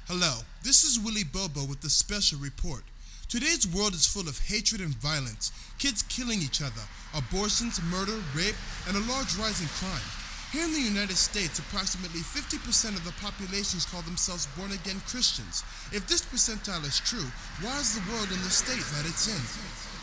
Hello, this is Willie Bobo with the special report. Today's world is full of hatred and violence, kids killing each other, abortions, murder, rape, and a large rise in crime. Here in the United States, approximately 50% of the populations call themselves born-again Christians. If this percentile is true, why is the world in the state that it's in?